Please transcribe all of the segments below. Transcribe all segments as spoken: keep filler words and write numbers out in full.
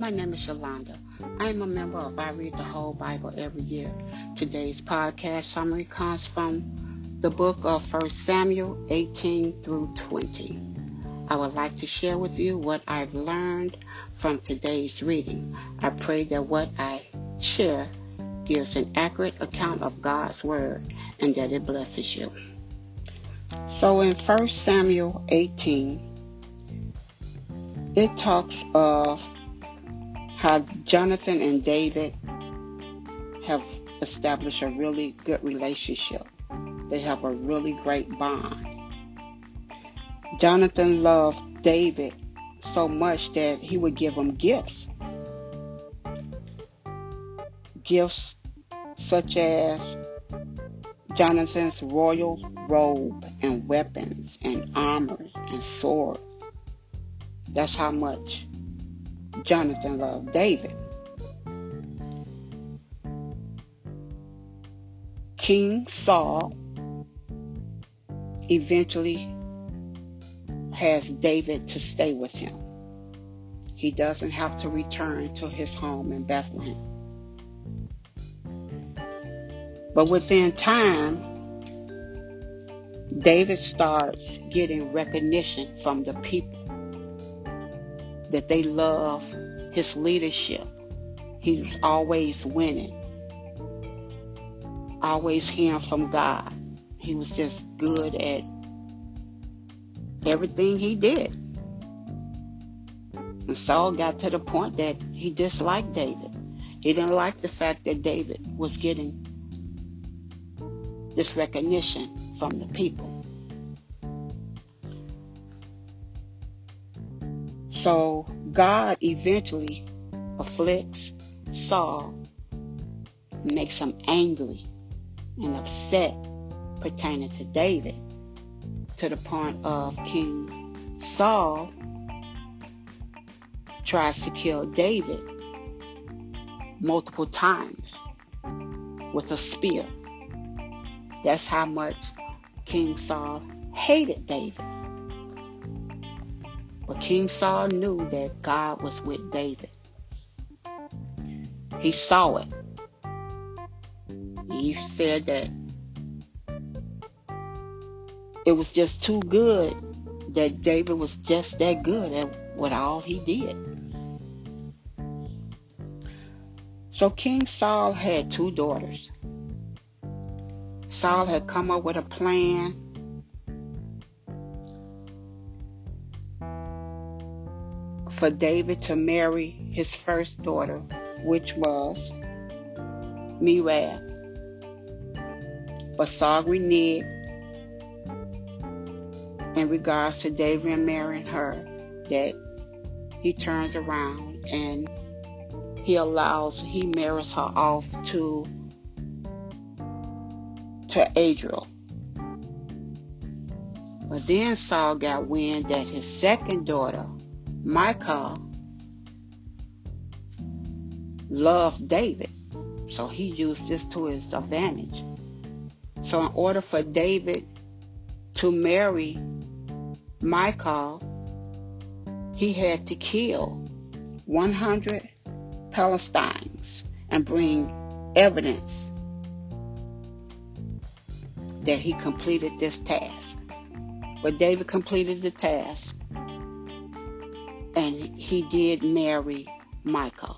My name is Yolanda. I am a member of I Read the Whole Bible Every Year. Today's podcast summary comes from the book of First Samuel eighteen through twenty. I would like to share with you what I've learned from today's reading. I pray that what I share gives an accurate account of God's Word and that it blesses you. So in First Samuel eighteen, it talks of how Jonathan and David have established a really good relationship. They have a really great bond. Jonathan loved David so much that he would give him gifts. Gifts such as Jonathan's royal robe and weapons and armor and swords. That's how much Jonathan loved David. King Saul eventually has David to stay with him. He doesn't have to return to his home in Bethlehem. But within time, David starts getting recognition from the people that they love his leadership. He was always winning, always hearing from God. He was just good at everything he did. And Saul got to the point that he disliked David. He didn't like the fact that David was getting this recognition from the people. So God eventually afflicts Saul, makes him angry and upset pertaining to David, to the point of King Saul tries to kill David multiple times with a spear. That's how much King Saul hated David. But King Saul knew that God was with David. He saw it. He said that it was just too good, that David was just that good at what all he did. So King Saul had two daughters. Saul had come up with a plan for David to marry his first daughter, which was Merab. But Saul reneged in regards to David marrying her, that he turns around and he allows, he marries her off to to Adriel. But then Saul got wind that his second daughter, Michal, loved David. So he used this to his advantage. So in order for David to marry Michal, he had to kill one hundred Philistines and bring evidence that he completed this task. But David completed the task, and he did marry Michal.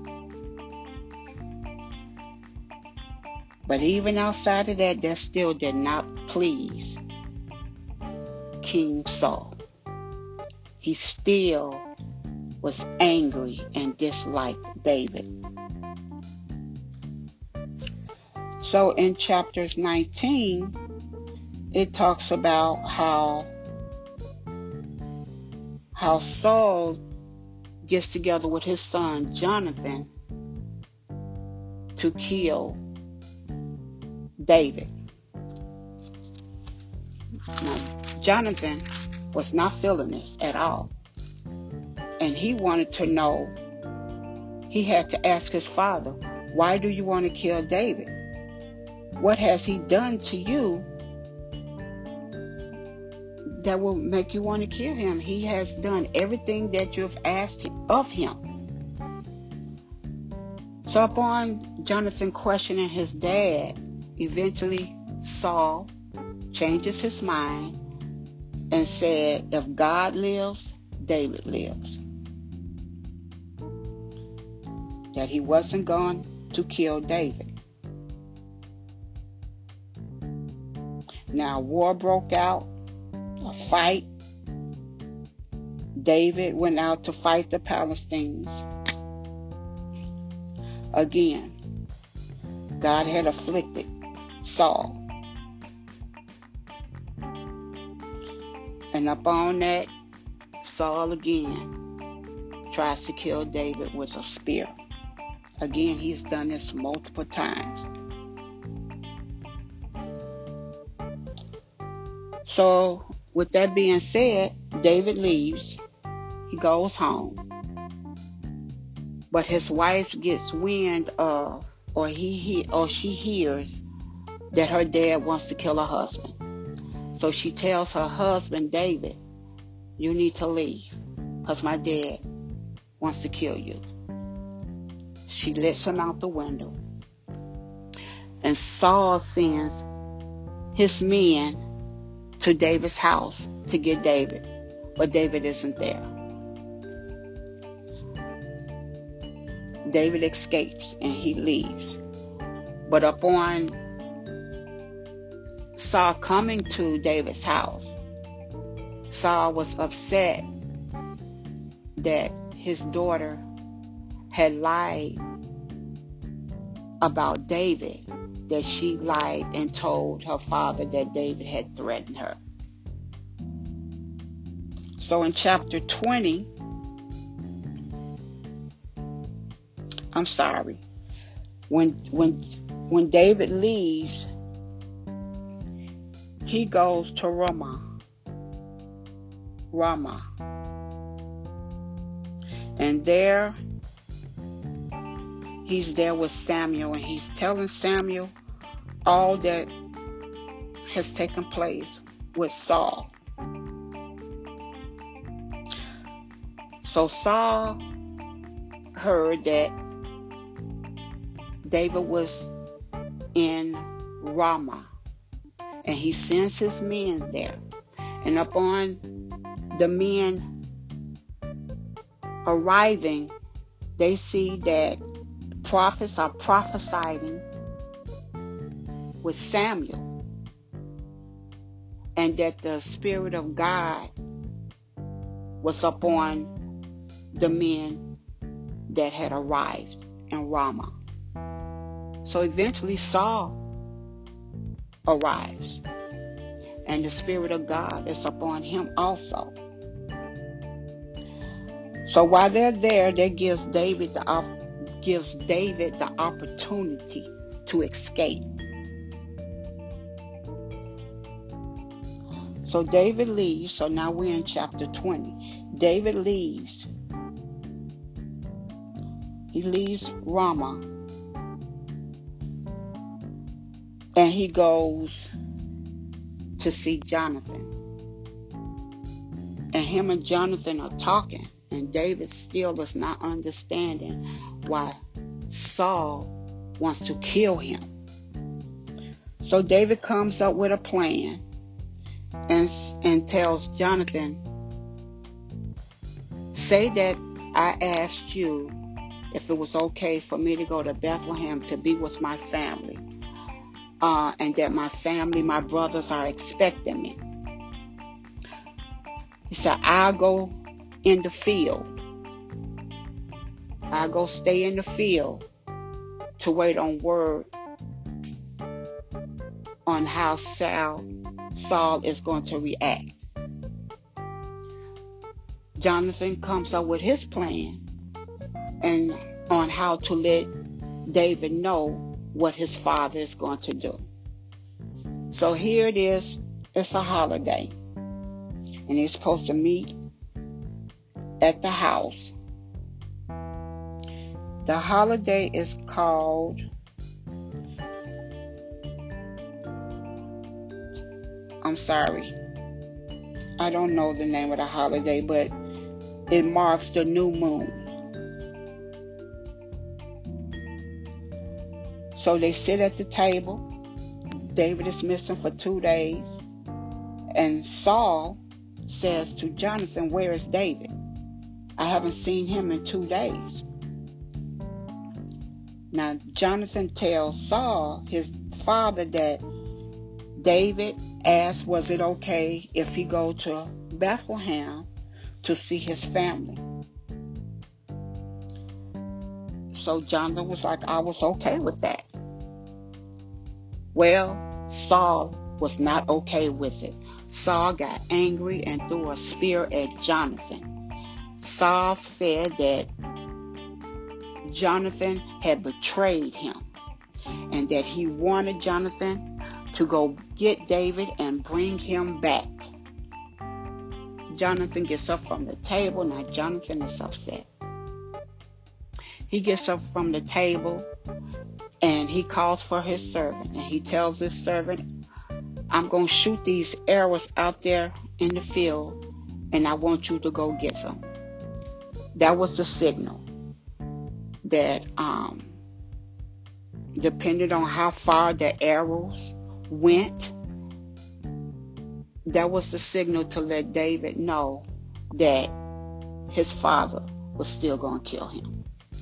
But even outside of that, that still did not please King Saul. He still was angry and disliked David. So in chapters nineteen, it talks about how how Saul gets together with his son Jonathan to kill David. Now, Jonathan was not feeling this at all. And he wanted to know, he had to ask his father, why do you want to kill David? What has he done to you that will make you want to kill him. He has done everything that you've asked of him. So upon Jonathan questioning his dad, eventually Saul changes his mind and said, if God lives, David lives. That he wasn't going to kill David. Now war broke out, a fight. David went out to fight the Philistines. Again, God had afflicted Saul. And upon that, Saul again tries to kill David with a spear. Again, he's done this multiple times. So, with that being said, David leaves. He goes home. But his wife gets wind of, or he, he or she hears that her dad wants to kill her husband. So she tells her husband, David, you need to leave because my dad wants to kill you. She lets him out the window. And Saul sends his men to David's house to get David. But David isn't there. David escapes and he leaves. But upon Saul coming to David's house, Saul was upset that his daughter had lied about David, that she lied and told her father that David had threatened her. So in chapter twenty, I'm sorry, when when when David leaves, he goes to Ramah. Ramah. And there, he's there with Samuel, and he's telling Samuel all that has taken place with Saul. So Saul heard that David was in Ramah, and he sends his men there. And upon the men arriving, they see that prophets are prophesying with Samuel, and that the Spirit of God was upon the men that had arrived in Ramah. So eventually Saul arrives, and the Spirit of God is upon him also. So while they're there, that gives David the op- gives David the opportunity to escape. So David leaves. So now we're in chapter twenty. David leaves. He leaves Ramah, and he goes to see Jonathan. And him and Jonathan are talking, and David still is not understanding why Saul wants to kill him. So David comes up with a plan and, and tells Jonathan, say that I asked you if it was okay for me to go to Bethlehem to be with my family, uh, and that my family, my brothers are expecting me. He said, I'll go in the field. I'll go stay in the field to wait on word on how Saul, Saul is going to react. Jonathan comes up with his plan and on how to let David know what his father is going to do. So here it is. It's a holiday, and he's supposed to meet at the house. The holiday is called, I'm sorry, I don't know the name of the holiday, but it marks the new moon. So they sit at the table. David is missing for two days. And Saul says to Jonathan, where is David? I haven't seen him in two days. Now, Jonathan tells Saul, his father, that David asked, was it okay if he go to Bethlehem to see his family? So Jonathan was like, I was okay with that. Well, Saul was not okay with it. Saul got angry and threw a spear at Jonathan. Saul said that Jonathan had betrayed him and that he wanted Jonathan to go get David and bring him back. Jonathan gets up from the table. Now Jonathan is upset. He gets up from the table and he calls for his servant, and he tells his servant, I'm going to shoot these arrows out there in the field, and I want you to go get them. That was the signal that um, depending on how far the arrows went, that was the signal to let David know that his father was still going to kill him.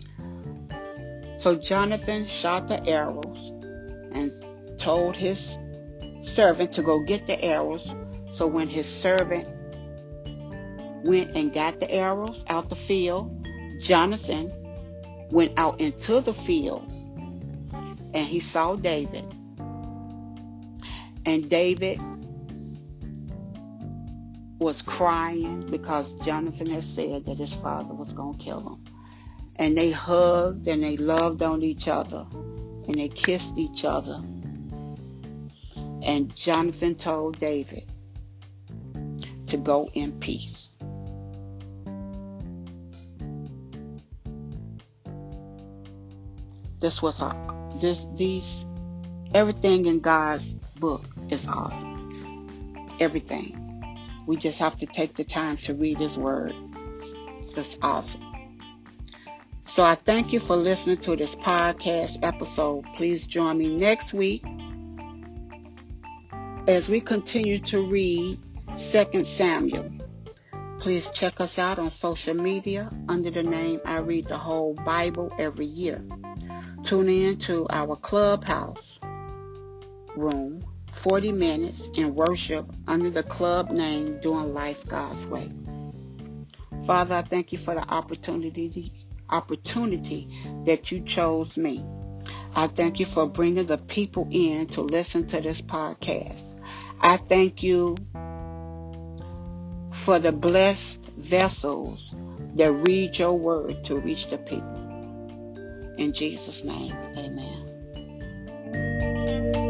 So Jonathan shot the arrows and told his servant to go get the arrows. So when his servant went and got the arrows out the field, Jonathan went out into the field and he saw David. And David was crying because Jonathan had said that his father was going to kill him. And they hugged and they loved on each other and they kissed each other. And Jonathan told David to go in peace. This was a, this these everything in God's book is awesome. Everything. We just have to take the time to read His Word. It's awesome. So I thank you for listening to this podcast episode. Please join me next week as we continue to read Second Samuel. Please check us out on social media under the name I Read the Whole Bible Every Year. Tune in to our clubhouse room, forty minutes in worship under the club name Doing Life God's Way. Father, I thank you for the opportunity opportunity that you chose me. I thank you for bringing the people in to listen to this podcast. I thank you for the blessed vessels that read your word to reach the people. In Jesus' name, amen.